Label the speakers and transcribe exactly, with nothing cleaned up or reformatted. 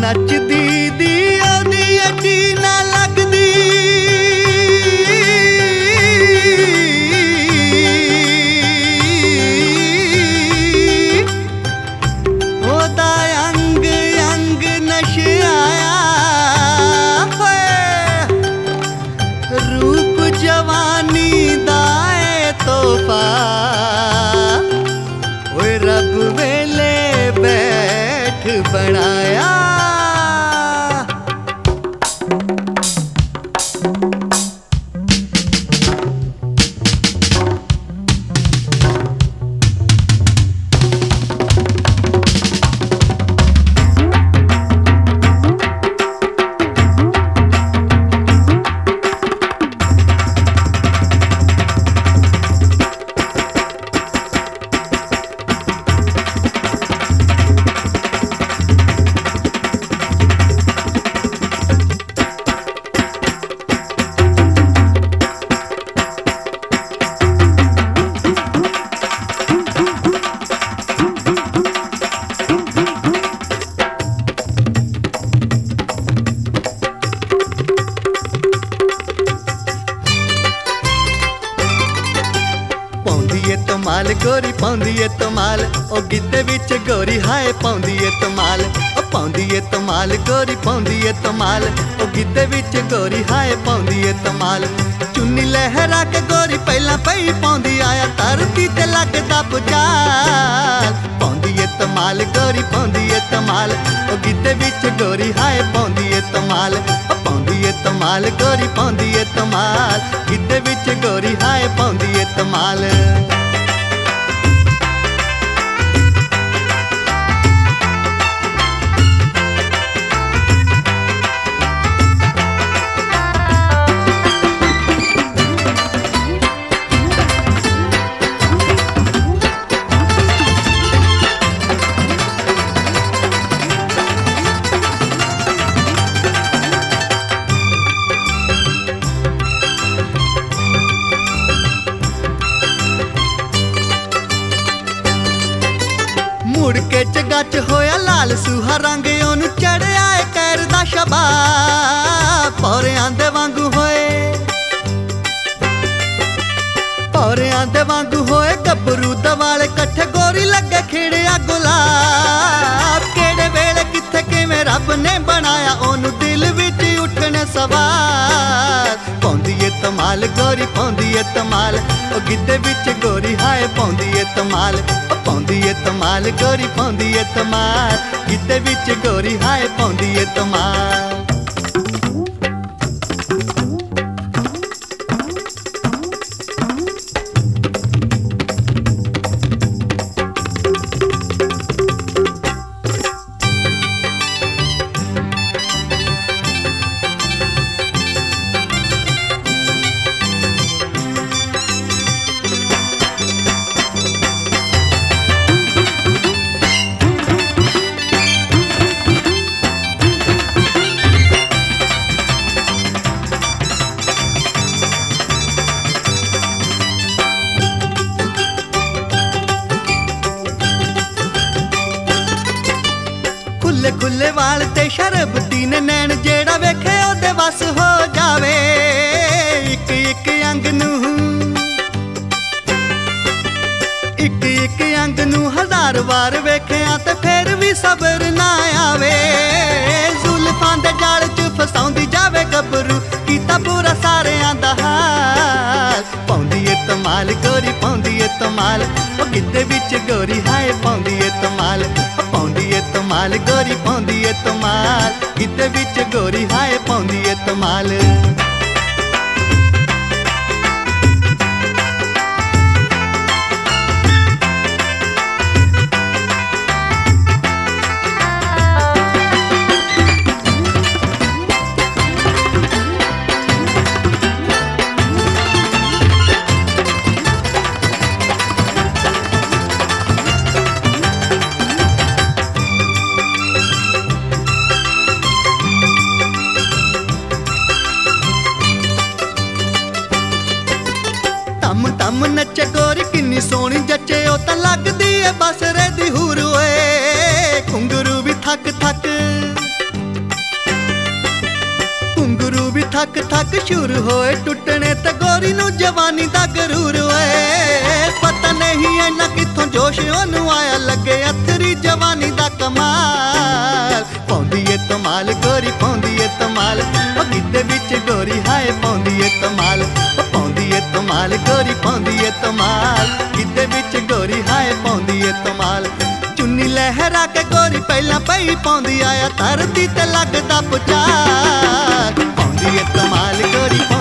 Speaker 1: नचदी दी ओदी अड्डी ना लगदी ओदा अंग अंग नशआया रूप जवानी दाए तोहफा ओए रब वेले बैठ बनाया। तमाल गोरी पाउंदी ए तमाल ओ गिद्दे विच गोरी हाय पाउंदी ए तमाल ओ पाउंदी ए तमाल गोरी पाउंदी ए तमाल ओ गिद्दे विच गोरी हाय पाउंदी ए तमाल चुन्नी लहरा के गोरी पहला पई पाउंदी आया धरती ते लगदा पुचाल पाउंदी ए तमाल गोरी पाउंदी ए तमाल ओ गिद्दे विच गोरी हाय पाउंदी ए तमाल ओ पाउंदी ए तमाल गोरी पाउंदी ए तमाल गिद्दे विच गोरी हाय पाउंदी ए तमाल। मुड़ के चगच होया लाल सूहा रंग ओनू चढ़िया कैर दा शबाब पौरियां दे वांगू होए पौरियां दे वांगू होए गबरू दवाले कट्ठे गोरी लगे खिड़िया गुलाब केड़े वेले किथे किवें रब ने बनाया ओनू दिल विच उठने सवाल पाउंदी ए तमाल गोरी पाउंदी ए तमाल ओ गिद्दे विच गोरी हाय पाउंदी ए तमाल ओ पाउंदी ए तमाल गोरी पाउंदी ए तमाल गिद्दे विच गोरी हाय पाउंदी ए तमाल। खुले खुले वाल ते शरबती ने नैन जेड़ा वेखे ओदे वस हो जावे इक इक अंग नू इक इक अंग नू हजार वार वेखिया ते फिर भी सबर ना आवे जुल्फां दे जाल च फसाउंदी जावे गबरू कीता पूरा सारेयां दा हाल पाउंदी ए तमाल गोरी पाउंदी ए तमाल ओ गिद्दे विच गोरी हाय पाउंदी ए तमाल पाउंदी ए तमाल गोरी पाउंदी ए तमाल गिद्दे विच गोरी हाय पाउंदी ए तमाल। ਕਸ਼ੂਰ ਹੋਏ ਟੁੱਟਣੇ ਤੇ ਗੋਰੀ ਨੂੰ ਜਵਾਨੀ ਦਾ ਗਰੂਰ ਓਏ ਪਤਾ ਨਹੀਂ ਐਨਾ ਕਿੱਥੋਂ ਜੋਸ਼ ਉਹਨੂੰ ਆਇਆ ਲੱਗੇ ਅਥਰੀ ਜਵਾਨੀ ਦਾ ਕਮਾਲ ਪਾਉਂਦੀ ਏ ਧਮਾਲ ਗੋਰੀ ਪਾਉਂਦੀ ਏ ਧਮਾਲ ਉਹ ਗਿੱਧੇ ਵਿੱਚ ਗੋਰੀ ਹਾਏ ਪਾਉਂਦੀ ਏ ਧਮਾਲ ਉਹ ਪਾਉਂਦੀ ਏ ਧਮਾਲ ਗੋਰੀ ਪਾਉਂਦੀ ਏ ਧਮਾਲ ਗਿੱਧੇ ਵਿੱਚ ਗੋਰੀ ਹਾਏ ਪਾਉਂਦੀ ਏ ਧਮਾਲ ਚੁੰਨੀ ਲਹਿਰਾ ਕੇ ਗੋਰੀ ਪਹਿਲਾਂ ਪਈ ਪਾਉਂਦੀ ਆਇਆ ਧਰਤੀ ਤੇ ਲੱਗਦਾ ਪੁਚਾਰ ਪਾਉਂਦੀ ਏ ਧਮਾਲ ਗੋਰੀ